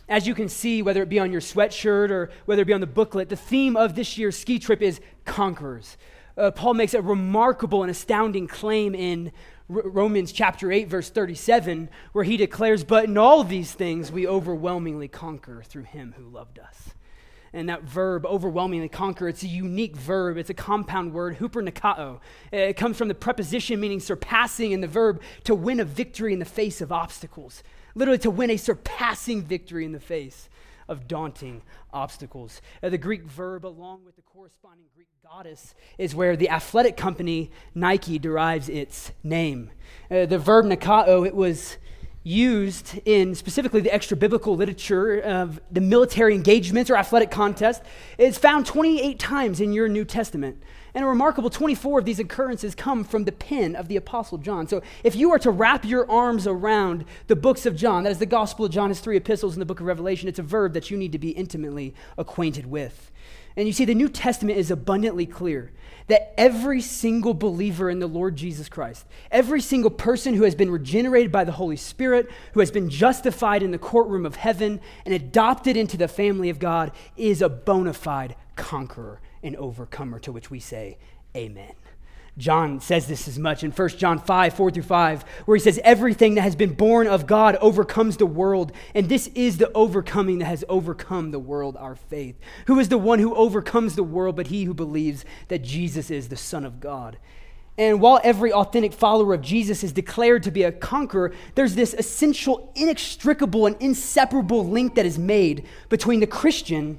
As you can see, whether it be on your sweatshirt or whether it be on the booklet, the theme of this year's ski trip is conquerors. Paul makes a remarkable and astounding claim in Romans chapter 8, verse 37, where he declares, "But in all these things we overwhelmingly conquer through him who loved us." And that verb, overwhelmingly conquer, it's a unique verb. It's a compound word, hupernikao. It comes from the preposition meaning surpassing and the verb to win a victory in the face of obstacles. Literally to win a surpassing victory in the face of daunting obstacles. The Greek verb, along with the corresponding Greek goddess, is where the athletic company Nike derives its name. The verb nikao, it was used in specifically the extra-biblical literature of the military engagements or athletic contests. It's found 28 times in your New Testament. And a remarkable 24 of these occurrences come from the pen of the Apostle John. So if you are to wrap your arms around the books of John, that is the Gospel of John, his 3 epistles, and the book of Revelation, it's a verb that you need to be intimately acquainted with. And you see, the New Testament is abundantly clear that every single believer in the Lord Jesus Christ, every single person who has been regenerated by the Holy Spirit, who has been justified in the courtroom of heaven and adopted into the family of God, is a bona fide conqueror and overcomer, to which we say amen. John says this as much in 1 John 5, 4-5, where he says, "Everything that has been born of God overcomes the world, and this is the overcoming that has overcome the world, our faith. Who is the one who overcomes the world but he who believes that Jesus is the Son of God?" And while every authentic follower of Jesus is declared to be a conqueror, there's this essential, inextricable, and inseparable link that is made between the Christian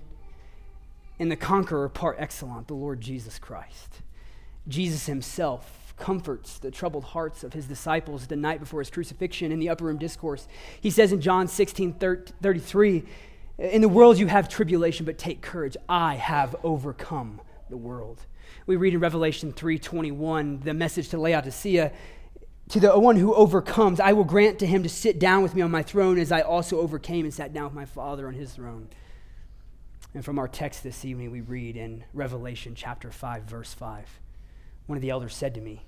and the conqueror par excellence, the Lord Jesus Christ. Jesus himself comforts the troubled hearts of his disciples the night before his crucifixion in the upper room discourse. He says in John 16:33, "In the world you have tribulation, but take courage. I have overcome the world." We read in Revelation 3:21, the message to Laodicea, "To the one who overcomes, I will grant to him to sit down with me on my throne as I also overcame and sat down with my Father on his throne." And from our text this evening, we read in Revelation chapter 5, verse 5, one of the elders said to me,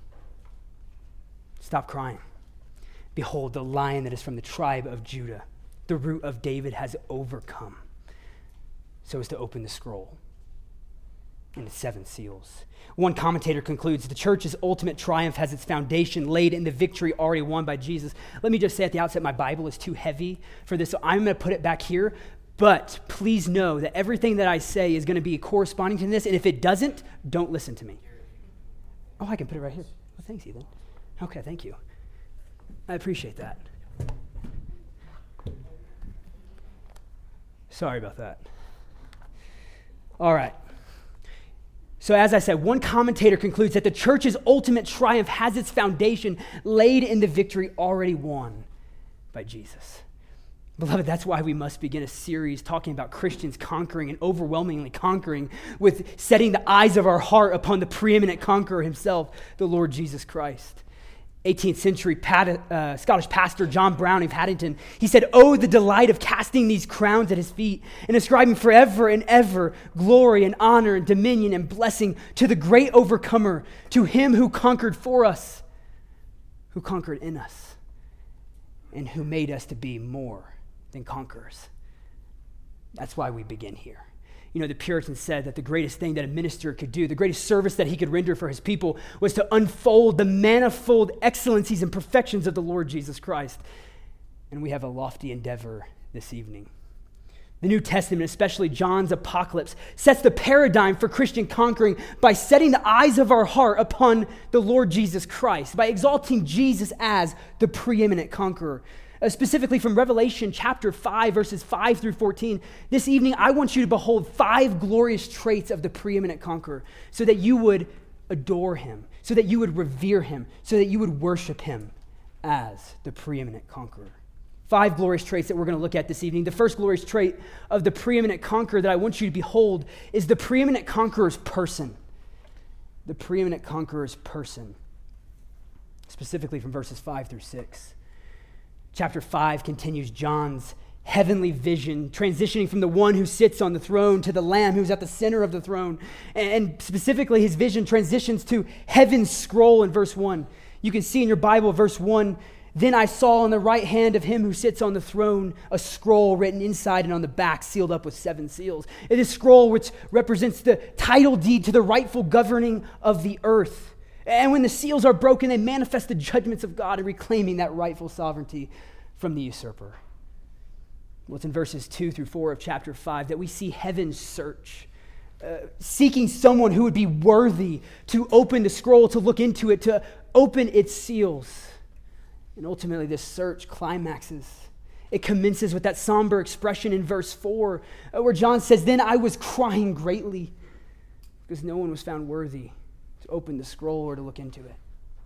"Stop crying. Behold, the Lion that is from the tribe of Judah, the root of David, has overcome, so as to open the scroll and its 7 seals." One commentator concludes, the church's ultimate triumph has its foundation laid in the victory already won by Jesus. Let me just say at the outset, my Bible is too heavy for this, so I'm going to put it back here. But please know that everything that I say is going to be corresponding to this, and if it doesn't, don't listen to me. Oh, I can put it right here. Well, thanks, Ethan. Okay, thank you. I appreciate that. Sorry about that. All right. So as I said, one commentator concludes that the church's ultimate triumph has its foundation laid in the victory already won by Jesus. Beloved, that's why we must begin a series talking about Christians conquering and overwhelmingly conquering with setting the eyes of our heart upon the preeminent conqueror himself, the Lord Jesus Christ. 18th century Scottish pastor John Brown of Haddington, he said, "Oh, the delight of casting these crowns at his feet and ascribing forever and ever glory and honor and dominion and blessing to the great overcomer, to him who conquered for us, who conquered in us, and who made us to be more than conquerors." That's why we begin here. You know, the Puritans said that the greatest thing that a minister could do, the greatest service that he could render for his people, was to unfold the manifold excellencies and perfections of the Lord Jesus Christ. And we have a lofty endeavor this evening. The New Testament, especially John's apocalypse, sets the paradigm for Christian conquering by setting the eyes of our heart upon the Lord Jesus Christ, by exalting Jesus as the preeminent conqueror. Specifically from Revelation chapter 5, verses 5-14, this evening I want you to behold 5 glorious traits of the preeminent conqueror so that you would adore him, so that you would revere him, so that you would worship him as the preeminent conqueror. 5 glorious traits that we're going to look at this evening. The first glorious trait of the preeminent conqueror that I want you to behold is the preeminent conqueror's person. The preeminent conqueror's person, specifically from verses 5-6. Chapter 5 continues John's heavenly vision, transitioning from the one who sits on the throne to the Lamb who's at the center of the throne. And specifically, his vision transitions to heaven's scroll in verse 1. You can see in your Bible, verse 1, Then I saw on the right hand of him who sits on the throne a scroll written inside and on the back, sealed up with 7 seals. It is a scroll which represents the title deed to the rightful governing of the earth. And when the seals are broken, they manifest the judgments of God in reclaiming that rightful sovereignty from the usurper. Well, it's in verses 2 through 4 of chapter 5 that we see heaven's search, seeking someone who would be worthy to open the scroll, to look into it, to open its seals. And ultimately, this search climaxes. It commences with that somber expression in verse 4, where John says, "Then I was crying greatly, because no one was found worthy to open the scroll or to look into it."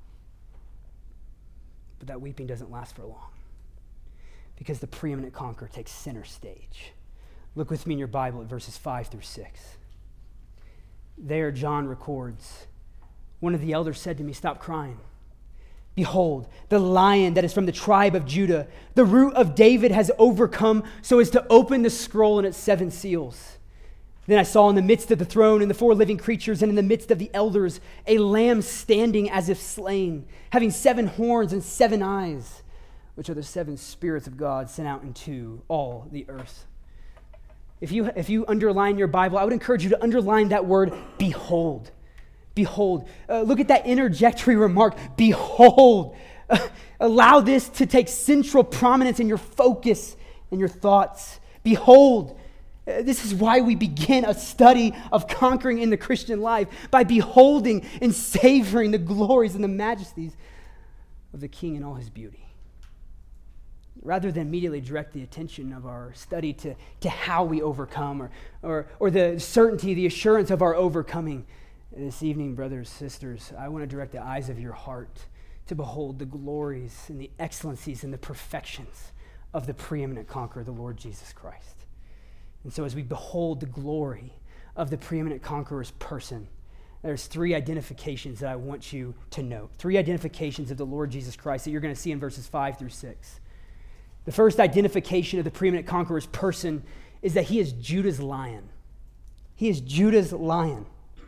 But that weeping doesn't last for long, because the preeminent conqueror takes center stage. Look with me in your Bible at verses 5 through 6. There, John records, "One of the elders said to me, 'Stop crying. Behold, the Lion that is from the tribe of Judah, the root of David, has overcome so as to open the scroll and its 7 seals.' Then I saw in the midst of the throne and the 4 living creatures and in the midst of the elders a lamb standing as if slain, having 7 horns and 7 eyes, which are the 7 spirits of God sent out into all the earth." If you underline your Bible, I would encourage you to underline that word, behold. Behold. Look at that interjectory remark, behold. Allow this to take central prominence in your focus and your thoughts. Behold. This is why we begin a study of conquering in the Christian life, by beholding and savoring the glories and the majesties of the King in all his beauty. Rather than immediately direct the attention of our study to how we overcome or the certainty, the assurance of our overcoming, this evening, brothers, sisters, I want to direct the eyes of your heart to behold the glories and the excellencies and the perfections of the preeminent conqueror, the Lord Jesus Christ. And so as we behold the glory of the preeminent conqueror's person, there's 3 identifications that I want you to note. 3 identifications of the Lord Jesus Christ that you're going to see in verses 5 through 6. The first identification of the preeminent conqueror's person is that he is Judah's lion. He is Judah's lion.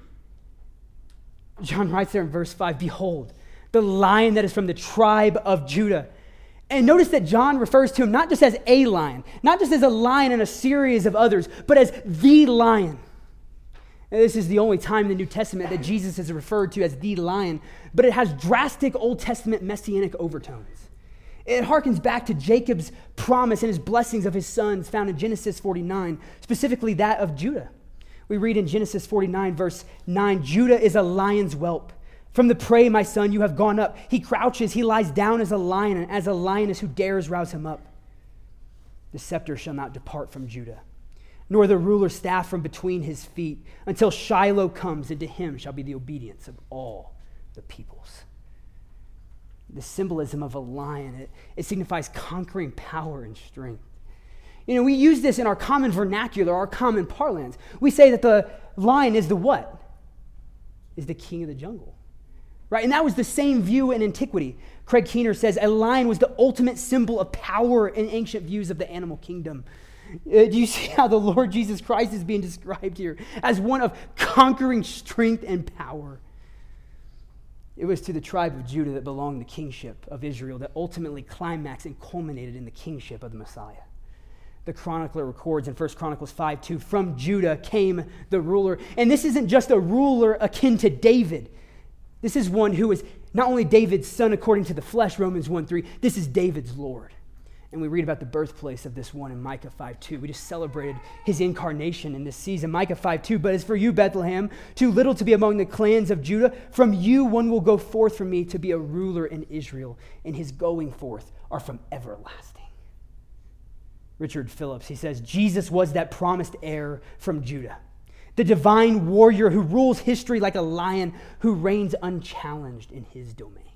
John writes there in verse 5, "Behold, the lion that is from the tribe of Judah." And notice that John refers to him not just as a lion, not just as a lion in a series of others, but as the lion. And this is the only time in the New Testament that Jesus is referred to as the lion, but it has drastic Old Testament messianic overtones. It harkens back to Jacob's promise and his blessings of his sons found in Genesis 49, specifically that of Judah. We read in Genesis 49, verse 9, "Judah is a lion's whelp. From the prey, my son, you have gone up. He crouches, he lies down as a lion, and as a lioness who dares rouse him up. The scepter shall not depart from Judah, nor the ruler's staff from between his feet, until Shiloh comes, and to him shall be the obedience of all the peoples." The symbolism of a lion, it signifies conquering power and strength. You know, we use this in our common vernacular, our common parlance. We say that the lion is the what? Is the king of the jungle. Right? And that was the same view in antiquity. Craig Keener says a lion was the ultimate symbol of power in ancient views of the animal kingdom. Do you see how the Lord Jesus Christ is being described here as one of conquering strength and power? It was to the tribe of Judah that belonged the kingship of Israel that ultimately climaxed and culminated in the kingship of the Messiah. The chronicler records in 1 Chronicles 5:2, "From Judah came the ruler." And this isn't just a ruler akin to David. This is one who is not only David's son according to the flesh, Romans 1:3, this is David's Lord. And we read about the birthplace of this one in Micah 5:2. We just celebrated his incarnation in this season. Micah 5:2, "But as for you, Bethlehem, too little to be among the clans of Judah, from you one will go forth from me to be a ruler in Israel, and his going forth are from everlasting." Richard Phillips, he says, Jesus was that promised heir from Judah, the divine warrior who rules history like a lion, who reigns unchallenged in his domain.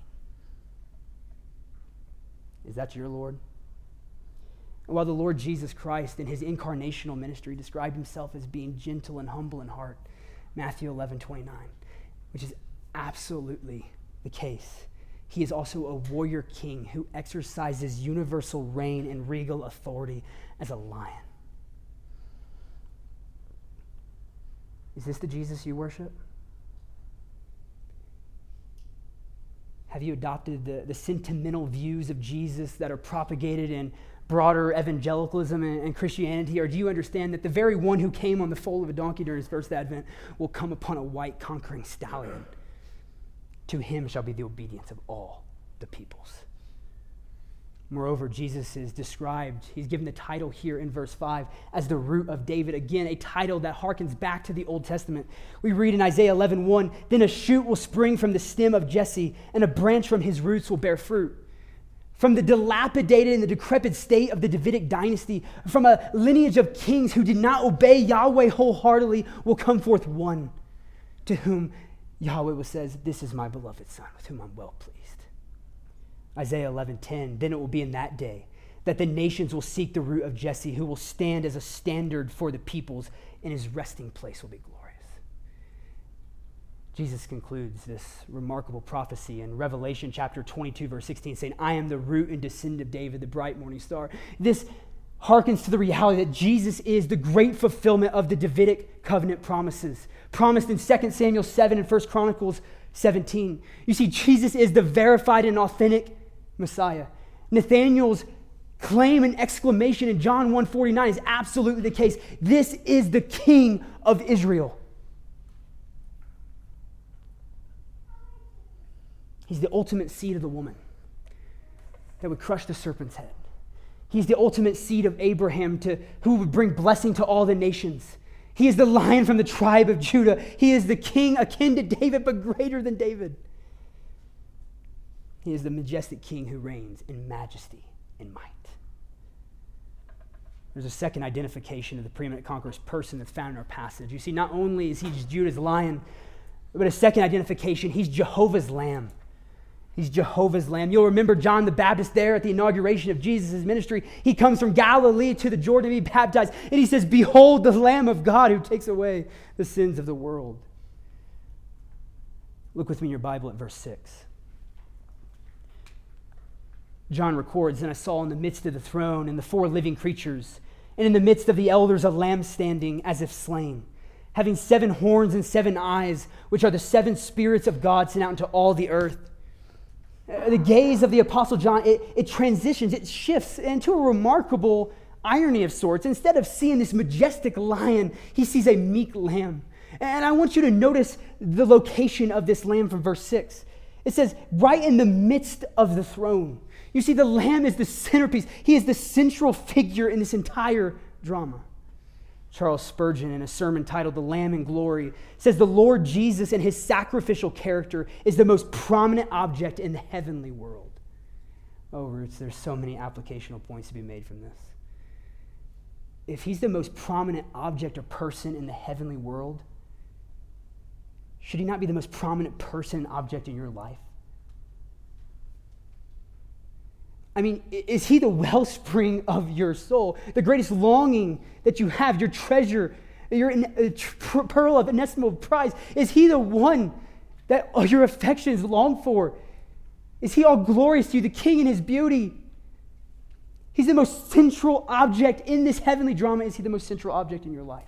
Is that your Lord? While the Lord Jesus Christ in his incarnational ministry described himself as being gentle and humble in heart, Matthew 11:29, which is absolutely the case. He is also a warrior king who exercises universal reign and regal authority as a lion. Is this the Jesus you worship? Have you adopted the sentimental views of Jesus that are propagated in broader evangelicalism and Christianity? Or do you understand that the very one who came on the foal of a donkey during his first advent will come upon a white conquering stallion? To him shall be the obedience of all the peoples. Moreover, Jesus is described, he's given the title here in verse 5 as the root of David. Again, a title that harkens back to the Old Testament. We read in Isaiah 11:1, then a shoot will spring from the stem of Jesse, and a branch from his roots will bear fruit. From the dilapidated and the decrepit state of the Davidic dynasty, from a lineage of kings who did not obey Yahweh wholeheartedly, will come forth one to whom Yahweh says, this is my beloved son, with whom I'm well pleased. Isaiah 11:10, then it will be in that day that the nations will seek the root of Jesse, who will stand as a standard for the peoples, and his resting place will be glorious. Jesus concludes this remarkable prophecy in Revelation chapter 22, verse 16, saying, I am the root and descendant of David, the bright morning star. This harkens to the reality that Jesus is the great fulfillment of the Davidic covenant promises, promised in 2 Samuel 7 and 1 Chronicles 17. You see, Jesus is the verified and authentic Messiah. Nathanael's claim and exclamation in John 1:49 is absolutely the case. This is the King of Israel. He's the ultimate seed of the woman that would crush the serpent's head. He's the ultimate seed of Abraham who would bring blessing to all the nations. He is the Lion from the tribe of Judah. He is the King akin to David, but greater than David. He is the majestic King who reigns in majesty and might. There's a second identification of the preeminent conqueror's person that's found in our passage. You see, not only is he Judah's lion, but a second identification, he's Jehovah's Lamb. He's Jehovah's Lamb. You'll remember John the Baptist there at the inauguration of Jesus' ministry. He comes from Galilee to the Jordan to be baptized, and he says, behold the Lamb of God who takes away the sins of the world. Look with me in your Bible at verse 6. John records, and I saw in the midst of the throne and the four living creatures, and in the midst of the elders a lamb standing as if slain, having 7 horns and 7 eyes, which are the 7 spirits of God sent out into all the earth. The gaze of the Apostle John, it transitions, it shifts into a remarkable irony of sorts. Instead of seeing this majestic lion, he sees a meek lamb. And I want you to notice the location of this lamb from verse 6. It says, right in the midst of the throne. You see, the Lamb is the centerpiece. He is the central figure in this entire drama. Charles Spurgeon, in a sermon titled The Lamb in Glory, says the Lord Jesus and his sacrificial character is the most prominent object in the heavenly world. Oh, Roots, there's so many applicational points to be made from this. If he's the most prominent object or person in the heavenly world, should he not be the most prominent person and object in your life? I mean, is he the wellspring of your soul, the greatest longing that you have, your treasure, your pearl of inestimable prize? Is he the one that all your affections long for? Is he all glorious to you, the King in his beauty? He's the most central object in this heavenly drama. Is he the most central object in your life?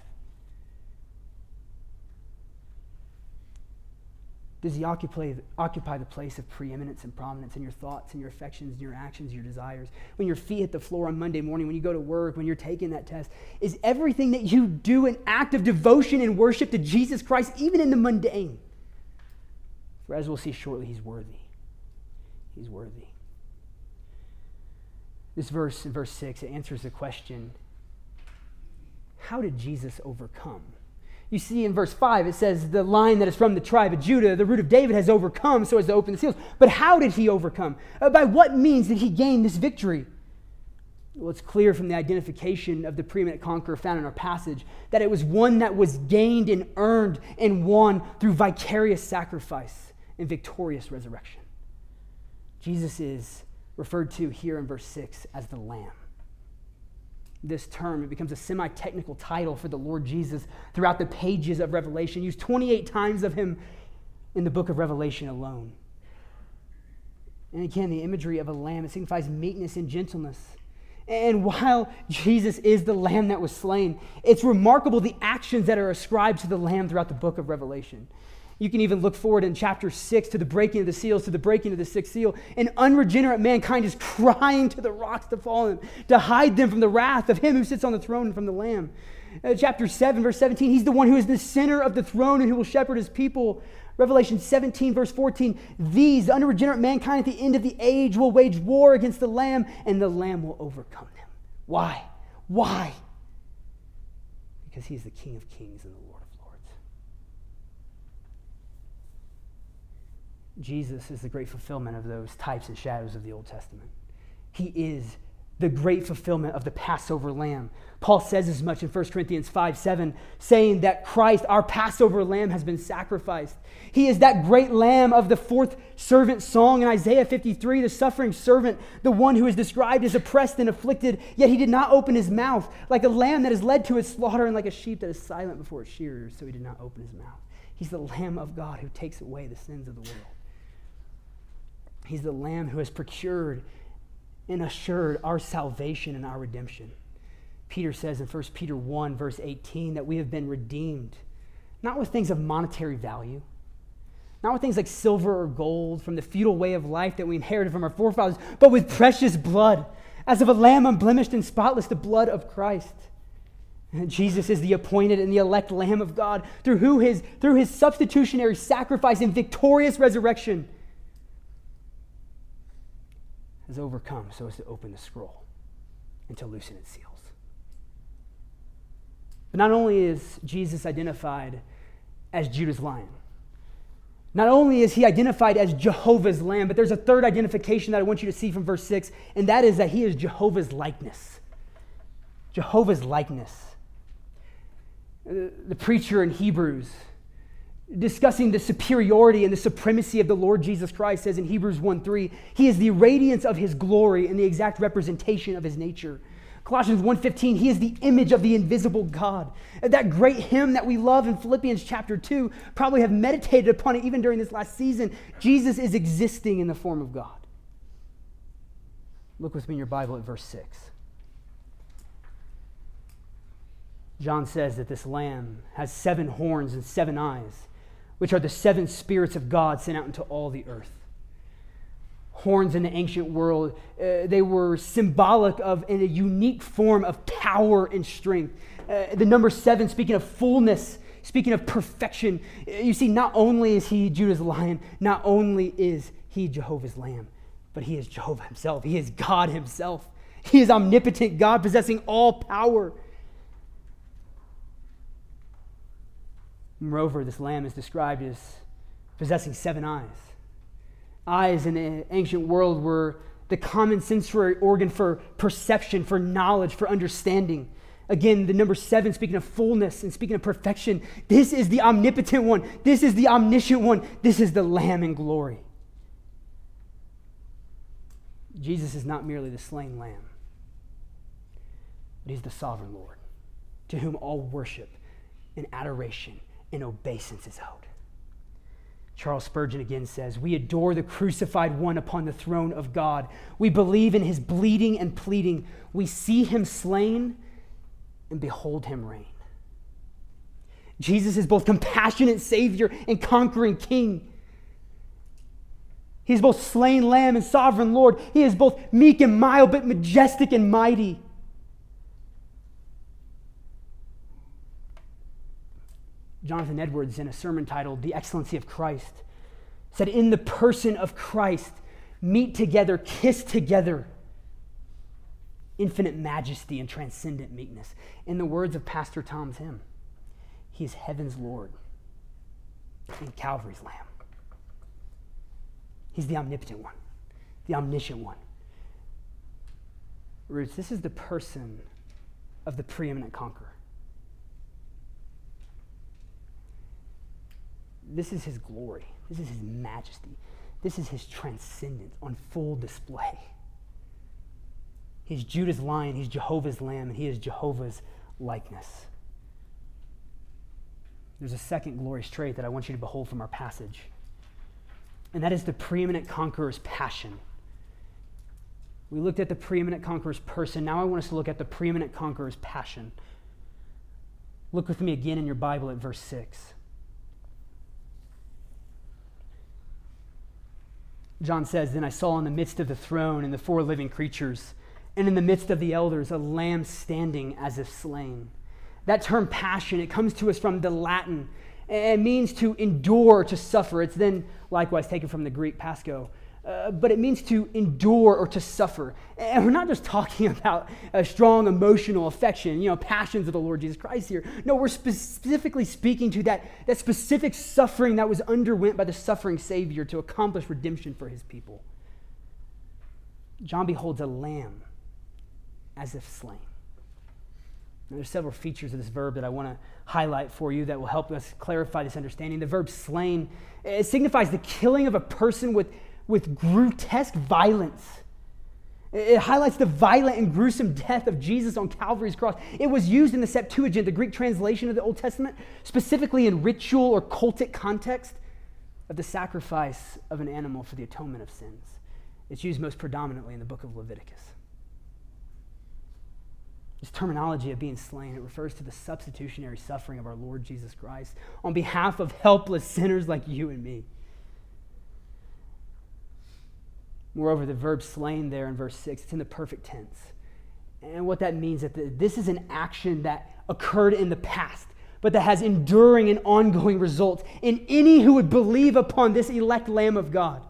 Does he occupy the place of preeminence and prominence in your thoughts and your affections and your actions, your desires? When your feet hit the floor on Monday morning, when you go to work, when you're taking that test, is everything that you do an act of devotion and worship to Jesus Christ, even in the mundane? For as we'll see shortly, he's worthy. He's worthy. This verse, in verse 6, it answers the question, how did Jesus overcome? You see in verse 5, it says, the line that is from the tribe of Judah, the root of David, has overcome so as to open the seals. But how did he overcome? By what means did he gain this victory? Well, it's clear from the identification of the preeminent conqueror found in our passage that it was one that was gained and earned and won through vicarious sacrifice and victorious resurrection. Jesus is referred to here in verse 6 as the Lamb. This term, it becomes a semi-technical title for the Lord Jesus throughout the pages of Revelation, used 28 times of him in the book of Revelation alone. And again, the imagery of a lamb, it signifies meekness and gentleness. And while Jesus is the lamb that was slain, it's remarkable the actions that are ascribed to the lamb throughout the book of Revelation. You can even look forward in chapter 6 to the breaking of the seals, to the breaking of the sixth seal. And unregenerate mankind is crying to the rocks to fall on them, to hide them from the wrath of him who sits on the throne and from the Lamb. Chapter 7, verse 17, he's the one who is the center of the throne and who will shepherd his people. Revelation 17, verse 14, these, the unregenerate mankind at the end of the age, will wage war against the Lamb, and the Lamb will overcome them. Why? Why? Because he's the King of kings and the Lord of lords. Jesus is the great fulfillment of those types and shadows of the Old Testament. He is the great fulfillment of the Passover lamb. Paul says as much in 1 Corinthians 5:7, saying that Christ, our Passover lamb, has been sacrificed. He is that great lamb of the fourth servant song in Isaiah 53, the suffering servant, the one who is described as oppressed and afflicted, yet he did not open his mouth, like a lamb that is led to its slaughter and like a sheep that is silent before its shearers, so he did not open his mouth. He's the Lamb of God who takes away the sins of the world. He's the Lamb who has procured and assured our salvation and our redemption. Peter says in 1 Peter 1, verse 18, that we have been redeemed, not with things of monetary value, not with things like silver or gold from the feudal way of life that we inherited from our forefathers, but with precious blood, as of a lamb unblemished and spotless, the blood of Christ. And Jesus is the appointed and the elect Lamb of God, through his substitutionary sacrifice and victorious resurrection has overcome so as to open the scroll and to loosen its seals. But not only is Jesus identified as Judah's Lion, not only is he identified as Jehovah's Lamb, but there's a third identification that I want you to see from verse 6, and that is that he is Jehovah's likeness. Jehovah's likeness. The preacher in Hebrews, discussing the superiority and the supremacy of the Lord Jesus Christ, says in Hebrews 1:3, he is the radiance of his glory and the exact representation of his nature. Colossians 1:15, he is the image of the invisible God. That great hymn that we love in Philippians chapter 2, probably have meditated upon it even during this last season. Jesus is existing in the form of God. Look with me in your Bible at verse 6. John says that this lamb has 7 horns and 7 eyes, which are the 7 spirits of God sent out into all the earth. Horns in the ancient world, they were symbolic of, in a unique form of power and strength. The number 7, speaking of fullness, speaking of perfection. You see, not only is he Judah's Lion, not only is he Jehovah's Lamb, but he is Jehovah himself. He is God himself. He is omnipotent God, possessing all power. Moreover, this lamb is described as possessing 7 eyes. Eyes in the ancient world were the common sensory organ for perception, for knowledge, for understanding. Again, the number 7, speaking of fullness and speaking of perfection. This is the omnipotent one. This is the omniscient one. This is the Lamb in glory. Jesus is not merely the slain lamb, but he's the sovereign Lord, to whom all worship and adoration and obeisance is owed. Charles Spurgeon again says, we adore the crucified one upon the throne of God. We believe in his bleeding and pleading. We see him slain and behold him reign. Jesus is both compassionate Savior and conquering King. He is both slain lamb and sovereign Lord. He is both meek and mild, but majestic and mighty. Jonathan Edwards, in a sermon titled The Excellency of Christ, said, in the person of Christ, meet together, kiss together, infinite majesty and transcendent meekness. In the words of Pastor Tom's hymn, he is heaven's Lord and Calvary's Lamb. He's the omnipotent one, the omniscient one. Roots, this is the person of the preeminent conqueror. This is his glory. This is his majesty. This is his transcendence on full display. He's Judah's Lion, he's Jehovah's Lamb, and he is Jehovah's likeness. There's a second glorious trait that I want you to behold from our passage, and that is the preeminent conqueror's passion. We looked at the preeminent conqueror's person. Now I want us to look at the preeminent conqueror's passion. Look with me again in your Bible at verse 6. John says, "Then I saw in the midst of the throne and the four living creatures, and in the midst of the elders, a lamb standing as if slain." That term passion, it comes to us from the Latin. It means to endure, to suffer. It's then likewise taken from the Greek pascho. But it means to endure or to suffer. And we're not just talking about a strong emotional affection, passions of the Lord Jesus Christ here. No, we're specifically speaking to that specific suffering that was underwent by the suffering Savior to accomplish redemption for his people. John beholds a lamb as if slain. Now, there's several features of this verb that I want to highlight for you that will help us clarify this understanding. The verb slain, it signifies the killing of a person with grotesque violence. It highlights the violent and gruesome death of Jesus on Calvary's cross. It was used in the Septuagint, the Greek translation of the Old Testament, specifically in ritual or cultic context of the sacrifice of an animal for the atonement of sins. It's used most predominantly in the book of Leviticus. This terminology of being slain, it refers to the substitutionary suffering of our Lord Jesus Christ on behalf of helpless sinners like you and me. Moreover, the verb slain there in verse 6, it's in the perfect tense. And what that means is that this is an action that occurred in the past, but that has enduring and ongoing results in any who would believe upon this elect Lamb of God.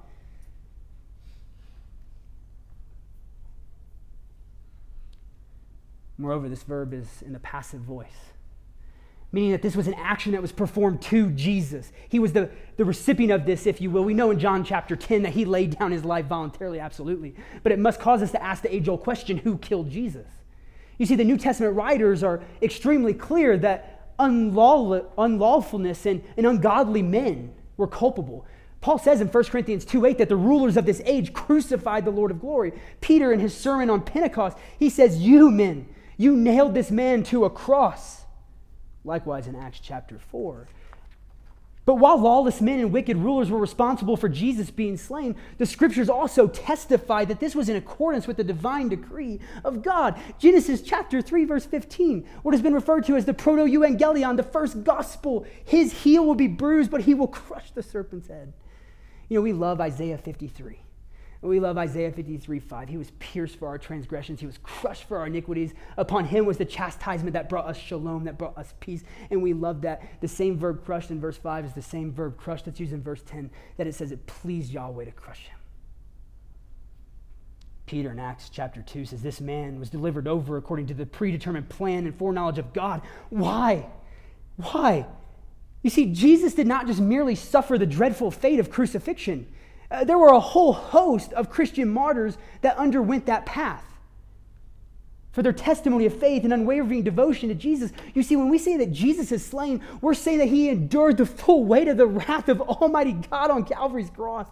Moreover, this verb is in the passive voice, meaning that this was an action that was performed to Jesus. He was the recipient of this, if you will. We know in John chapter 10 that he laid down his life voluntarily, absolutely. But it must cause us to ask the age-old question, who killed Jesus? You see, the New Testament writers are extremely clear that unlawfulness and ungodly men were culpable. Paul says in 1 Corinthians 2:8 that the rulers of this age crucified the Lord of glory. Peter, in his sermon on Pentecost, he says, "You men, you nailed this man to a cross." Likewise in Acts chapter 4. But while lawless men and wicked rulers were responsible for Jesus being slain, the scriptures also testify that this was in accordance with the divine decree of God. Genesis chapter 3, verse 15, what has been referred to as the proto-evangelion, the first gospel. His heel will be bruised, but he will crush the serpent's head. We love Isaiah 53. We love Isaiah 53:5. He was pierced for our transgressions. He was crushed for our iniquities. Upon him was the chastisement that brought us shalom, that brought us peace. And we love that. The same verb crushed in verse 5 is the same verb crushed that's used in verse 10, that it says it pleased Yahweh to crush him. Peter in Acts chapter 2 says this man was delivered over according to the predetermined plan and foreknowledge of God. Why? Why? You see, Jesus did not just merely suffer the dreadful fate of crucifixion. There were a whole host of Christian martyrs that underwent that path for their testimony of faith and unwavering devotion to Jesus. You see, when we say that Jesus is slain, we're saying that he endured the full weight of the wrath of Almighty God on Calvary's cross.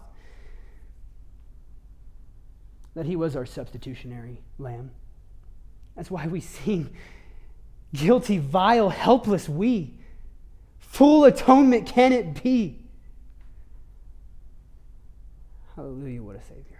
That he was our substitutionary lamb. That's why we sing, "Guilty, vile, helpless we. Full atonement can it be?" Hallelujah, what a Savior.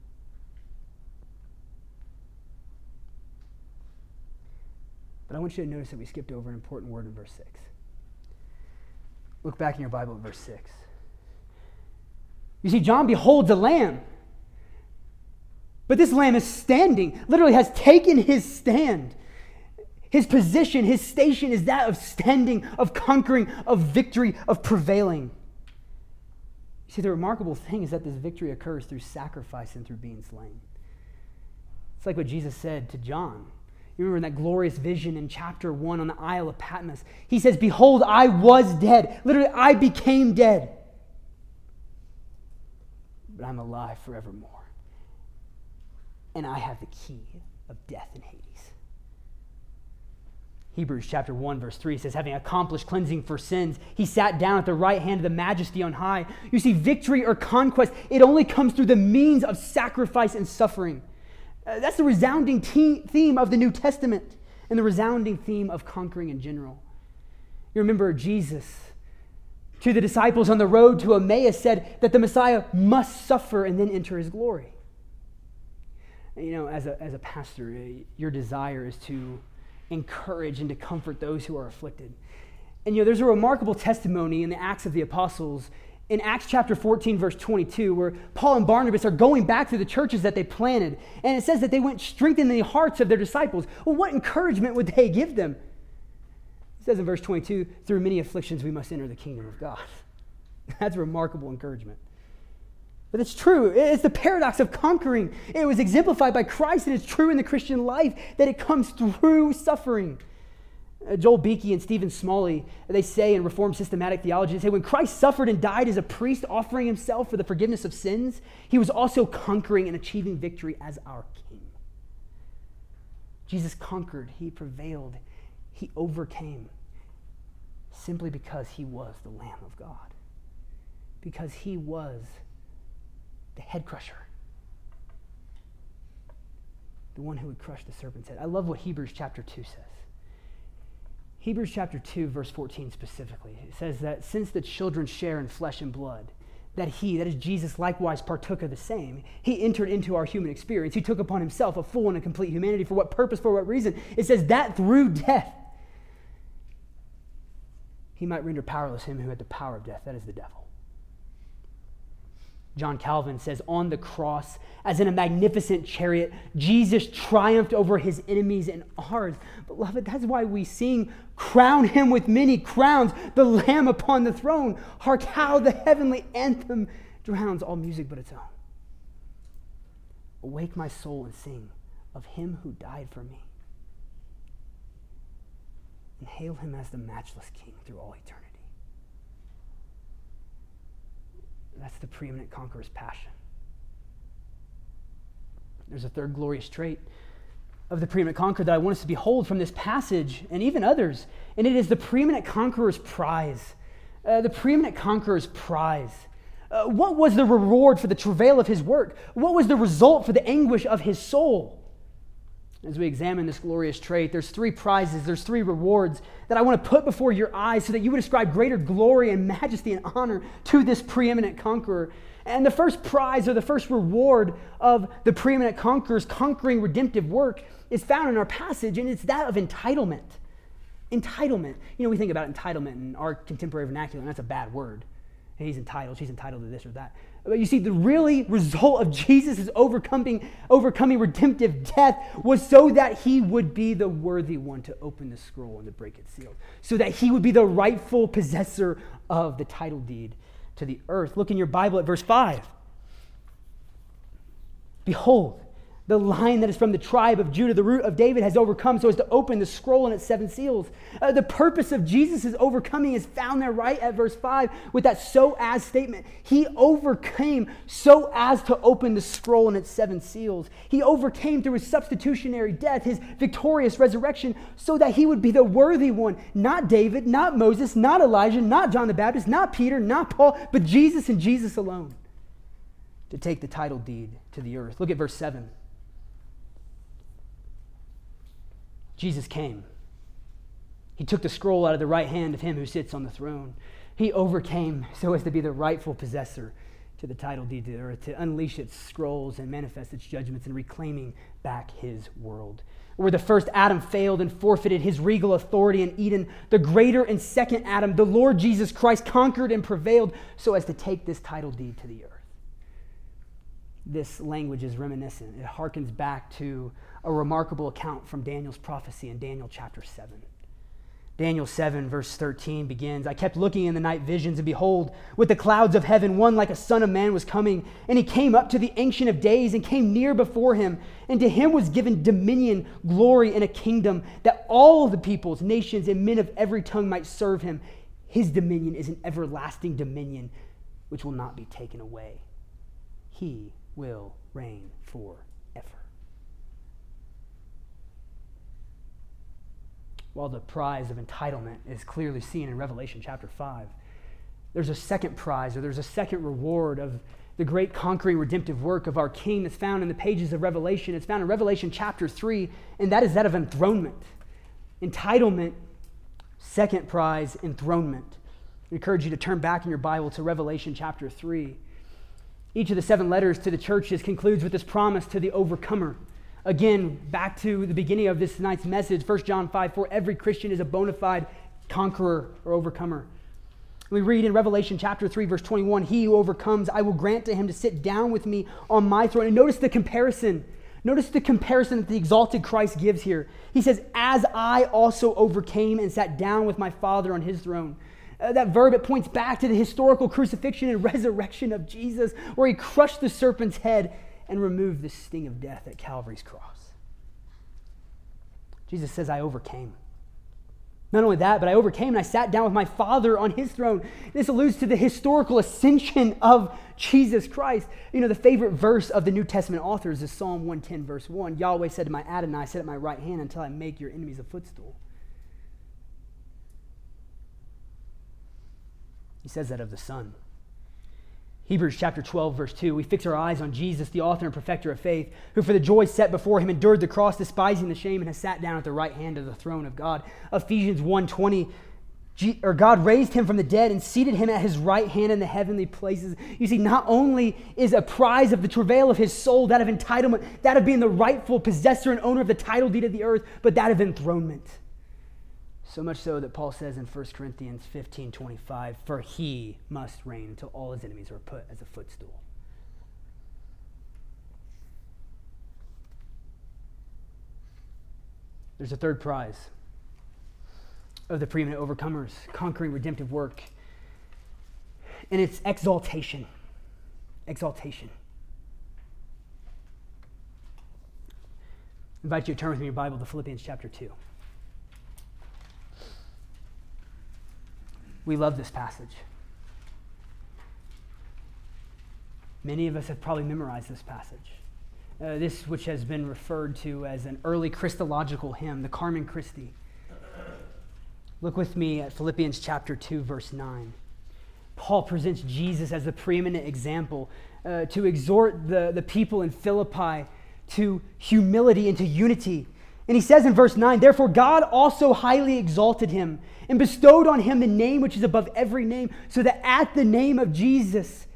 But I want you to notice that we skipped over an important word in verse 6. Look back in your Bible at verse 6. You see, John beholds a lamb. But this lamb is standing, literally has taken his stand. His position, his station is that of standing, of conquering, of victory, of prevailing. You see, the remarkable thing is that this victory occurs through sacrifice and through being slain. It's like what Jesus said to John. You remember in that glorious vision in chapter 1 on the Isle of Patmos. He says, "Behold, I was dead." Literally, I became dead. But I'm alive forevermore. And I have the key of death and Hades. Hebrews chapter 1 verse 3 says, "Having accomplished cleansing for sins, he sat down at the right hand of the majesty on high." You see, victory or conquest, it only comes through the means of sacrifice and suffering. That's the resounding theme of the New Testament and the resounding theme of conquering in general. You remember Jesus to the disciples on the road to Emmaus said that the Messiah must suffer and then enter his glory. As a pastor, your desire is to encourage and to comfort those who are afflicted. And there's a remarkable testimony in the Acts of the Apostles in Acts chapter 14, verse 22, where Paul and Barnabas are going back to the churches that they planted. And it says that they went strengthening the hearts of their disciples. Well, what encouragement would they give them? It says in verse 22, through many afflictions we must enter the kingdom of God. That's a remarkable encouragement. But it's true. It's the paradox of conquering. It was exemplified by Christ, and it's true in the Christian life that it comes through suffering. Joel Beeke and Stephen Smalley, they say in Reformed Systematic Theology, they say, when Christ suffered and died as a priest, offering himself for the forgiveness of sins, he was also conquering and achieving victory as our king. Jesus conquered, he prevailed, he overcame, simply because he was the Lamb of God, because he was the head crusher, the one who would crush the serpent's head. I love what Hebrews chapter 2 says. Hebrews chapter 2, verse 14 specifically, it says that since the children share in flesh and blood, that he, that is Jesus, likewise partook of the same. He entered into our human experience. He took upon himself a full and a complete humanity. For what purpose, for what reason? It says that through death, he might render powerless him who had the power of death, that is the devil. John Calvin says, on the cross, as in a magnificent chariot, Jesus triumphed over his enemies and ours. Beloved, that's why we sing, crown him with many crowns, the Lamb upon the throne. Hark how the heavenly anthem drowns all music but its own. Awake my soul and sing of him who died for me. And hail him as the matchless King through all eternity. That's the preeminent conqueror's passion. There's a third glorious trait of the preeminent conqueror that I want us to behold from this passage and even others, and it is the preeminent conqueror's prize. The preeminent conqueror's prize. What was the reward for the travail of his work? What was the result for the anguish of his soul? As we examine this glorious trait, there's three prizes, there's three rewards that I want to put before your eyes so that you would ascribe greater glory and majesty and honor to this preeminent conqueror. And the first prize or the first reward of the preeminent conqueror's conquering redemptive work is found in our passage, and it's that of entitlement. Entitlement. You know, we think about entitlement in our contemporary vernacular, and that's a bad word. He's entitled, she's entitled to this or that. But you see, the really result of Jesus' overcoming redemptive death was so that he would be the worthy one to open the scroll and to break its seal. So that he would be the rightful possessor of the title deed to the earth. Look in your Bible at verse 5. Behold, the Lion that is from the tribe of Judah, the root of David, has overcome so as to open the scroll and its seven seals. The purpose of Jesus' overcoming is found there right at verse 5 with that so as statement. He overcame so as to open the scroll and its seven seals. He overcame through his substitutionary death, his victorious resurrection, so that he would be the worthy one. Not David, not Moses, not Elijah, not John the Baptist, not Peter, not Paul, but Jesus and Jesus alone to take the title deed to the earth. Look at verse 7. Jesus came. He took the scroll out of the right hand of him who sits on the throne. He overcame so as to be the rightful possessor to the title deed to the earth, to unleash its scrolls and manifest its judgments in reclaiming back his world. Where the first Adam failed and forfeited his regal authority in Eden, the greater and second Adam, the Lord Jesus Christ, conquered and prevailed so as to take this title deed to the earth. This language is reminiscent. It harkens back to a remarkable account from Daniel's prophecy in Daniel chapter 7. Daniel 7 verse 13 begins, I kept looking in the night visions, and behold, with the clouds of heaven, one like a son of man was coming. And he came up to the Ancient of Days and came near before him. And to him was given dominion, glory, and a kingdom, that all the peoples, nations, and men of every tongue might serve him. His dominion is an everlasting dominion which will not be taken away. He will reign forever. While the prize of entitlement is clearly seen in Revelation chapter 5, there's a second prize, or there's a second reward of the great conquering redemptive work of our King that's found in the pages of Revelation. It's found in Revelation chapter 3, and that is that of enthronement. Entitlement, second prize, enthronement. I encourage you to turn back in your Bible to Revelation chapter 3. Each of the 7 letters to the churches concludes with this promise to the overcomer. Again, back to the beginning of this night's message, 1 John 5, for every Christian is a bona fide conqueror or overcomer. We read in Revelation chapter 3, verse 21, he who overcomes, I will grant to him to sit down with me on my throne. And notice the comparison. Notice the comparison that the exalted Christ gives here. He says, as I also overcame and sat down with my Father on his throne. That verb, it points back to the historical crucifixion and resurrection of Jesus, where he crushed the serpent's head and removed the sting of death at Calvary's cross. Jesus says, I overcame. Not only that, but I overcame and I sat down with my Father on his throne. This alludes to the historical ascension of Jesus Christ. You know, the favorite verse of the New Testament authors is Psalm 110, verse 1. Yahweh said to my Adonai, sit at my right hand until I make your enemies a footstool. He says that of the Son. Hebrews chapter 12, verse 2, we fix our eyes on Jesus, the author and perfecter of faith, who for the joy set before him endured the cross, despising the shame, and has sat down at the right hand of the throne of God. Ephesians 1:20, God raised him from the dead and seated him at his right hand in the heavenly places. You see, not only is a prize of the travail of his soul, that of entitlement, that of being the rightful possessor and owner of the title deed of the earth, but that of enthronement. So much so that Paul says in 1 Corinthians 15:25, for he must reign until all his enemies are put as a footstool. There's a third prize of the preeminent overcomers, conquering redemptive work, and it's exaltation. Exaltation. I invite you to turn with me in your Bible to Philippians chapter 2. We love this passage. Many of us have probably memorized this passage. This which has been referred to as an early Christological hymn, the Carmen Christi. Look with me at Philippians chapter 2, verse 9. Paul presents Jesus as the preeminent example to exhort the people in Philippi to humility and to unity. And he says in verse 9, therefore God also highly exalted him and bestowed on him the name which is above every name, so that at the name of Jesus,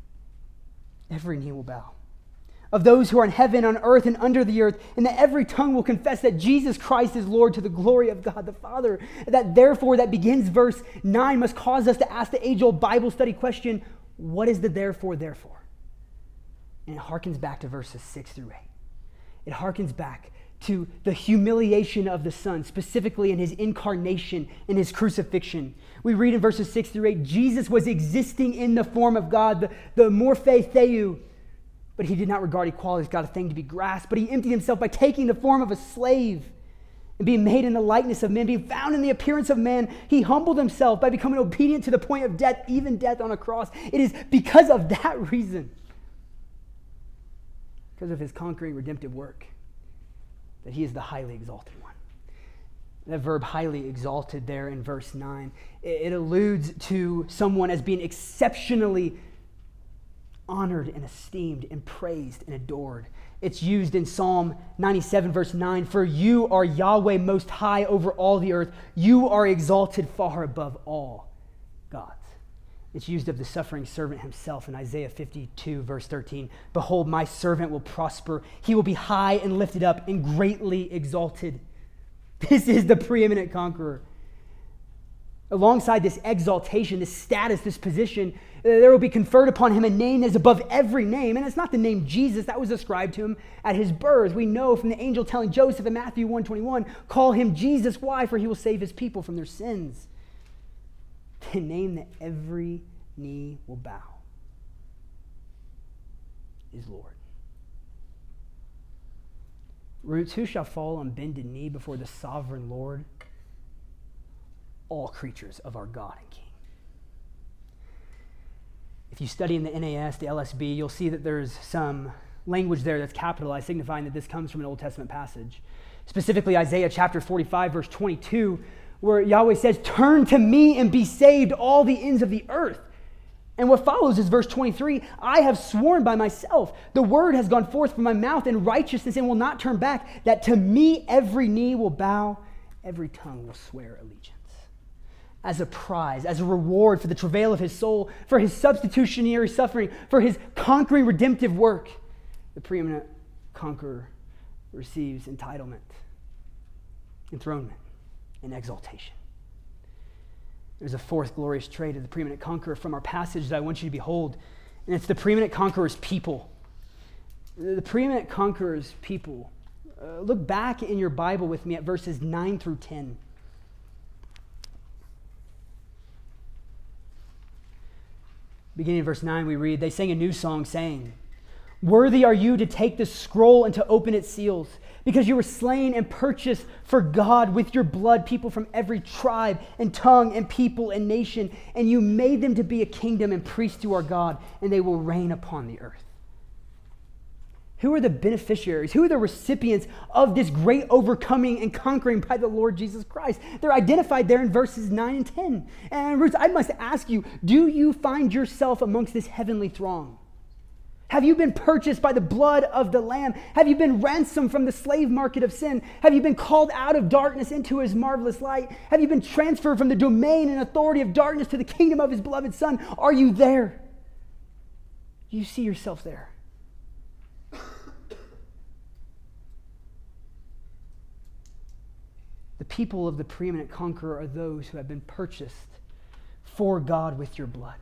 every knee will bow, of those who are in heaven, on earth, and under the earth, and that every tongue will confess that Jesus Christ is Lord, to the glory of God the Father. That therefore, that begins verse 9, must cause us to ask the age-old Bible study question, what is the therefore? And it harkens back to verses 6 through 8. It harkens back to the humiliation of the Son, specifically in his incarnation, in his crucifixion. We read in verses 6 through 8, Jesus was existing in the form of God, the morphe theou, but he did not regard equality as God a thing to be grasped, but he emptied himself by taking the form of a slave and being made in the likeness of men, being found in the appearance of man. He humbled himself by becoming obedient to the point of death, even death on a cross. It is because of that reason, because of his conquering redemptive work, that he is the highly exalted one. That verb highly exalted there in verse 9, it alludes to someone as being exceptionally honored and esteemed and praised and adored. It's used in Psalm 97 verse 9, for you are Yahweh most high over all the earth. You are exalted far above all gods. It's used of the suffering servant himself in Isaiah 52, verse 13. Behold, my servant will prosper. He will be high and lifted up and greatly exalted. This is the preeminent conqueror. Alongside this exaltation, this status, this position, there will be conferred upon him a name that is above every name. And it's not the name Jesus that was ascribed to him at his birth. We know from the angel telling Joseph in Matthew 1:21, call him Jesus. Why? For he will save his people from their sins. The name that every knee will bow is Lord. Roots, who shall fall on bended knee before the sovereign Lord? All creatures of our God and King. If you study in the NAS, the LSB, you'll see that there's some language there that's capitalized, signifying that this comes from an Old Testament passage. Specifically, Isaiah chapter 45, verse 22, where Yahweh says, turn to me and be saved, all the ends of the earth. And what follows is verse 23, I have sworn by myself, the word has gone forth from my mouth in righteousness and will not turn back, that to me every knee will bow, every tongue will swear allegiance. As a prize, as a reward for the travail of his soul, for his substitutionary suffering, for his conquering redemptive work, the preeminent conqueror receives entitlement, enthronement, and exaltation. There's a fourth glorious trait of the preeminent conqueror from our passage that I want you to behold, and it's the preeminent conqueror's people. The preeminent conqueror's people. Look back in your Bible with me at verses 9 through 10. Beginning in verse 9, we read, they sang a new song saying, "Worthy are you to take the scroll and to open its seals, because you were slain and purchased for God with your blood people from every tribe and tongue and people and nation, and you made them to be a kingdom and priests to our God, and they will reign upon the earth." Who are the beneficiaries? Who are the recipients of this great overcoming and conquering by the Lord Jesus Christ? They're identified there in verses 9 and 10. And Ruth, I must ask you, do you find yourself amongst this heavenly throng? Have you been purchased by the blood of the Lamb? Have you been ransomed from the slave market of sin? Have you been called out of darkness into his marvelous light? Have you been transferred from the domain and authority of darkness to the kingdom of his beloved Son? Are you there? Do you see yourself there? The people of the preeminent conqueror are those who have been purchased for God with your blood.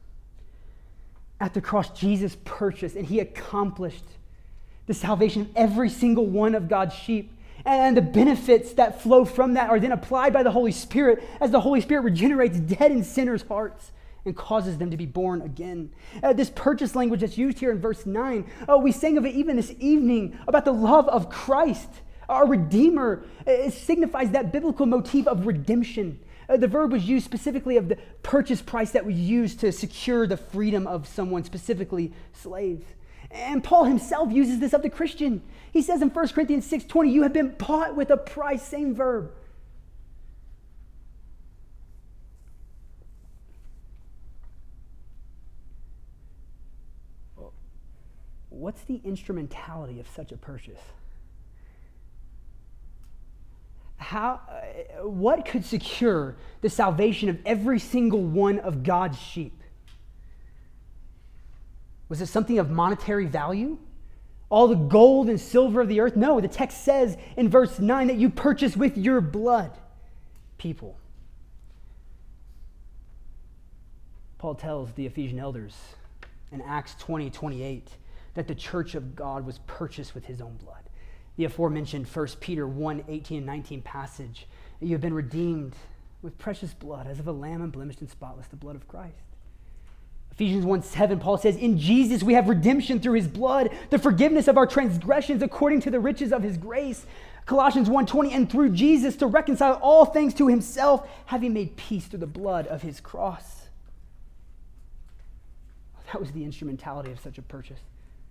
At the cross, Jesus purchased and he accomplished the salvation of every single one of God's sheep. And the benefits that flow from that are then applied by the Holy Spirit as the Holy Spirit regenerates dead and sinners' hearts and causes them to be born again. This purchase language that's used here in verse 9, we sang of it even this evening about the love of Christ. Our Redeemer, it signifies that biblical motif of redemption. The verb was used specifically of the purchase price that was used to secure the freedom of someone, specifically slaves. And Paul himself uses this of the Christian. He says in 1 Corinthians 6:20, you have been bought with a price, same verb. What's the instrumentality of such a purchase? What could secure the salvation of every single one of God's sheep? Was it something of monetary value? All the gold and silver of the earth? No, the text says in verse 9 that you purchased with your blood people. Paul tells the Ephesian elders in Acts 20:28 that the church of God was purchased with his own blood. The aforementioned 1 Peter 1:18 and 19 passage, that you have been redeemed with precious blood, as of a lamb unblemished and spotless, the blood of Christ. Ephesians 1:7, Paul says, in Jesus we have redemption through his blood, the forgiveness of our transgressions according to the riches of his grace. Colossians 1:20, and through Jesus to reconcile all things to himself, having made peace through the blood of his cross. That was the instrumentality of such a purchase.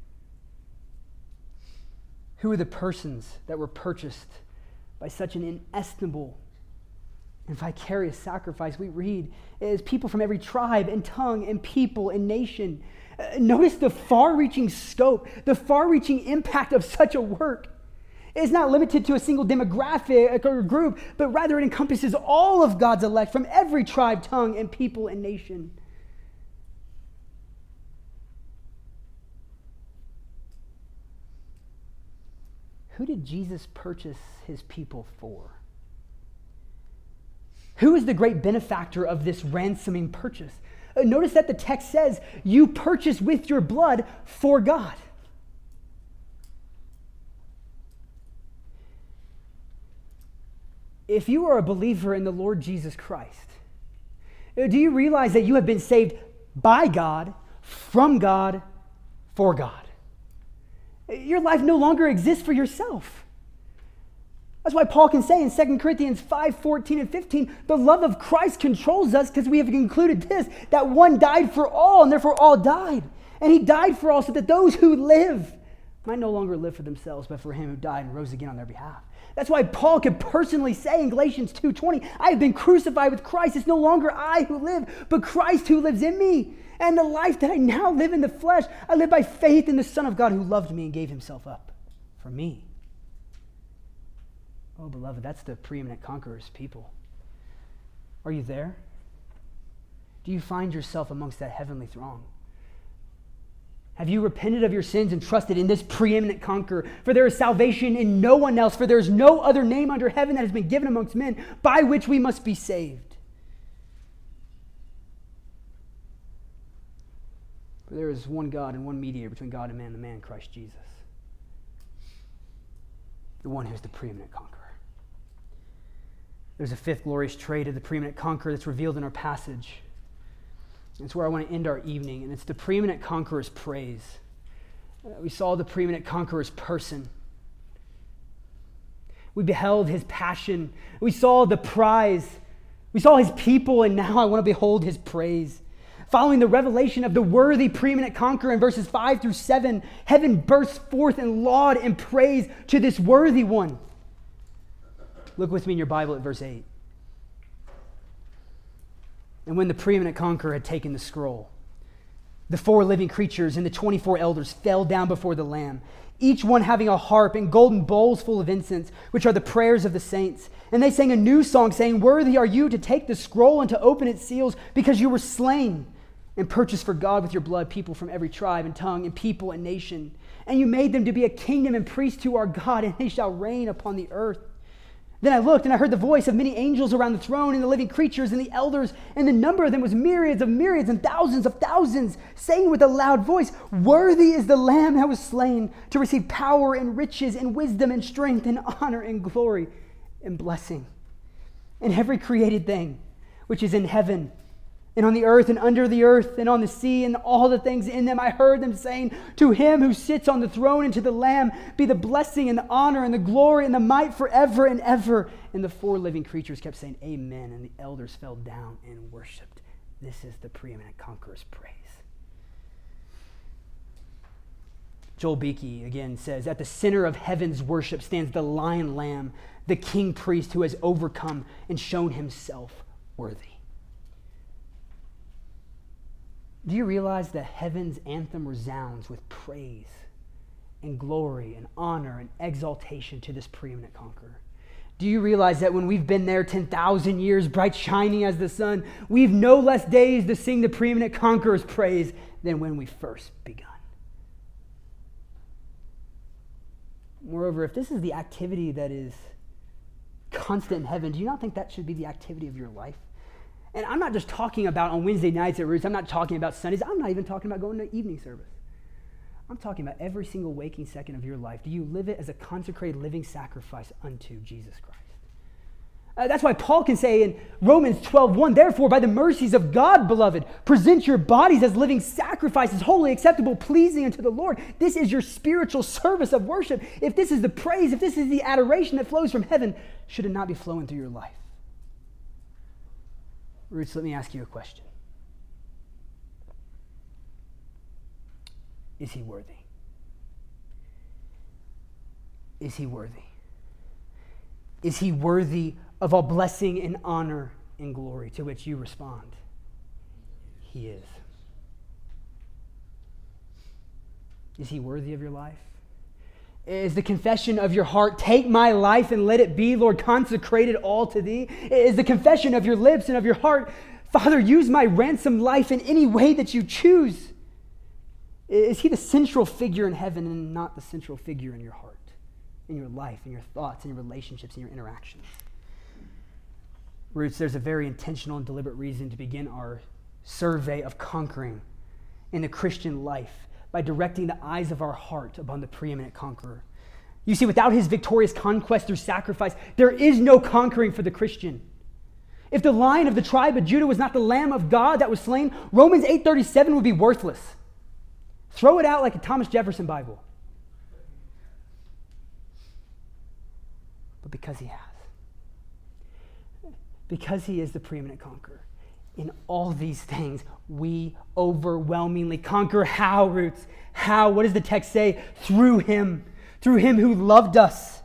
Who are the persons that were purchased by such an inestimable and vicarious sacrifice? We read is people from every tribe and tongue and people and nation. Notice the far-reaching scope, the far-reaching impact of such a work. It is not limited to a single demographic or group, but rather it encompasses all of God's elect from every tribe, tongue, and people and nation. Who did Jesus purchase his people for? Who is the great benefactor of this ransoming purchase? Notice that the text says, you purchased with your blood for God. If you are a believer in the Lord Jesus Christ, do you realize that you have been saved by God, from God, for God? Your life no longer exists for yourself. That's why Paul can say in 2 Corinthians 5:14 and 15, the love of Christ controls us because we have concluded this, that one died for all and therefore all died. And he died for all so that those who live might no longer live for themselves, but for him who died and rose again on their behalf. That's why Paul could personally say in Galatians 2:20, I have been crucified with Christ. It's no longer I who live, but Christ who lives in me. And the life that I now live in the flesh, I live by faith in the Son of God who loved me and gave himself up for me. Oh, beloved, that's the preeminent conqueror's people. Are you there? Do you find yourself amongst that heavenly throng? Have you repented of your sins and trusted in this preeminent conqueror? For there is salvation in no one else, for there is no other name under heaven that has been given amongst men by which we must be saved. For there is one God and one mediator between God and man, the man Christ Jesus, the one who is the preeminent conqueror. There's a fifth glorious trait of the preeminent conqueror that's revealed in our passage. It's where I want to end our evening, and it's the preeminent conqueror's praise. We saw the preeminent conqueror's person. We beheld his passion. We saw the prize. We saw his people, and now I want to behold his praise. Following the revelation of the worthy preeminent conqueror in verses 5 through 7, heaven bursts forth in laud and praise to this worthy one. Look with me in your Bible at verse 8. And when the preeminent conqueror had taken the scroll, the 4 living creatures and the 24 elders fell down before the Lamb, each one having a harp and golden bowls full of incense, which are the prayers of the saints. And they sang a new song, saying, "Worthy are you to take the scroll and to open its seals, because you were slain and purchased for God with your blood people from every tribe and tongue and people and nation. And you made them to be a kingdom and priests to our God, and they shall reign upon the earth." Then I looked, and I heard the voice of many angels around the throne, and the living creatures, and the elders, and the number of them was myriads of myriads and thousands of thousands, saying with a loud voice, "Worthy is the Lamb that was slain to receive power and riches and wisdom and strength and honor and glory and blessing." And every created thing which is in heaven and on the earth and under the earth and on the sea and all the things in them, I heard them saying, "To him who sits on the throne and to the Lamb be the blessing and the honor and the glory and the might forever and ever." And the 4 living creatures kept saying, "Amen." And the elders fell down and worshiped. This is the preeminent conqueror's praise. Joel Beakey again says, "At the center of heaven's worship stands the lion lamb, the king priest who has overcome and shown himself worthy." Do you realize that heaven's anthem resounds with praise and glory and honor and exaltation to this preeminent conqueror? Do you realize that when we've been there 10,000 years, bright shining as the sun, we've no less days to sing the preeminent conqueror's praise than when we first begun? Moreover, if this is the activity that is constant in heaven, do you not think that should be the activity of your life? And I'm not just talking about on Wednesday nights at Roots. I'm not talking about Sundays. I'm not even talking about going to evening service. I'm talking about every single waking second of your life. Do you live it as a consecrated living sacrifice unto Jesus Christ? That's why Paul can say in Romans 12:1, "Therefore, by the mercies of God, beloved, present your bodies as living sacrifices, holy, acceptable, pleasing unto the Lord." This is your spiritual service of worship. If this is the praise, if this is the adoration that flows from heaven, should it not be flowing through your life? Roots, let me ask you a question. Is he worthy? Is he worthy? Is he worthy of all blessing and honor and glory? To which you respond, he is. Is he worthy of your life? Is the confession of your heart, "Take my life and let it be, Lord, consecrate it all to thee"? Is the confession of your lips and of your heart, "Father, use my ransom life in any way that you choose"? Is he the central figure in heaven and not the central figure in your heart, in your life, in your thoughts, in your relationships, in your interactions? Roots, there's a very intentional and deliberate reason to begin our survey of conquering in the Christian life by directing the eyes of our heart upon the preeminent conqueror. You see, without his victorious conquest through sacrifice, there is no conquering for the Christian. If the Lion of the tribe of Judah was not the Lamb of God that was slain, Romans 8:37 would be worthless. Throw it out like a Thomas Jefferson Bible. But because he has. Because he is the preeminent conqueror. In all these things, we overwhelmingly conquer. How, Roots? How? What does the text say? Through him who loved us.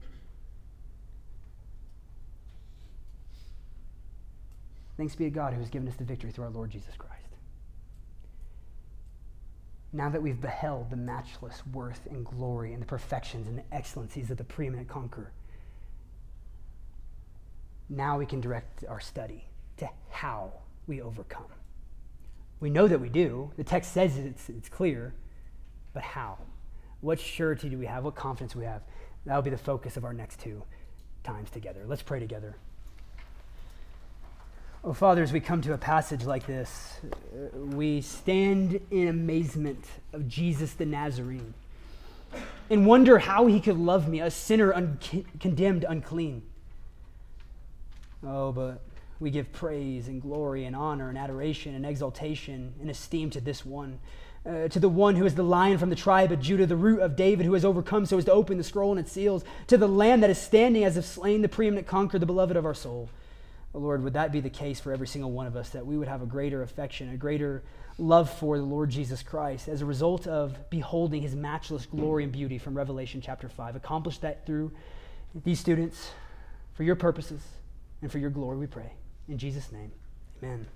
Thanks be to God who has given us the victory through our Lord Jesus Christ. Now that we've beheld the matchless worth and glory and the perfections and the excellencies of the preeminent conqueror, now we can direct our study to how we overcome. We know that we do. The text says it's clear, but how? What surety do we have? What confidence do we have? That will be the focus of our next 2 times together. Let's pray together. Oh, Father, as we come to a passage like this, we stand in amazement of Jesus the Nazarene and wonder how he could love me, a sinner condemned unclean. Oh, but we give praise and glory and honor and adoration and exaltation and esteem to this one, to the one who is the Lion from the tribe of Judah, the root of David, who has overcome so as to open the scroll and its seals, to the Lamb that is standing as if slain, the preeminent conqueror, the beloved of our soul. Oh, Lord, would that be the case for every single one of us, that we would have a greater affection, a greater love for the Lord Jesus Christ as a result of beholding his matchless glory and beauty from Revelation chapter 5. Accomplish that through these students, for your purposes and for your glory, we pray. In Jesus' name, amen.